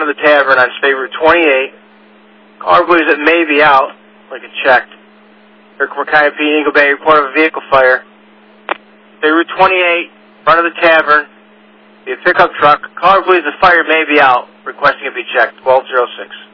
front of the tavern on State Route 28. Caller believes it may be out, like it checked. Here, Cayuga, Eagle Bay, report of a vehicle fire. State Route 28, front of the tavern, be a pickup truck. Caller believes the fire may be out, requesting it be checked. 1206.